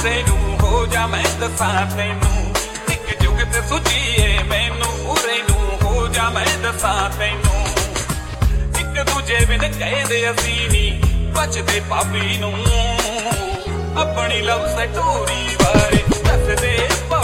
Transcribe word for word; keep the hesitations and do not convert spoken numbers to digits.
ਪੂਰੇ ਨੂੰ ਹੋ ਜਾ ਮੈਂ ਦੱਸਾਂ ਤੈਨੂੰ ਇੱਕ ਜੁਗ ਤੇ ਸੁਝੀਏ ਮੈਨੂੰ ਪੂਰੇ ਨੂੰ ਹੋ ਜਾ ਮੈਂ ਦੱਸਾਂ ਤੈਨੂੰ ਇੱਕ ਦੂਜੇ ਬਿਨ ਕਹਿੰਦੇ ਅਸੀਂ ਨੀ ਬਚਦੇ ਭਾਬੀ ਨੂੰ ਆਪਣੀ ਲਵ ਸਟੋਰੀ ਬਾਰੇ ਦੱਸਦੇ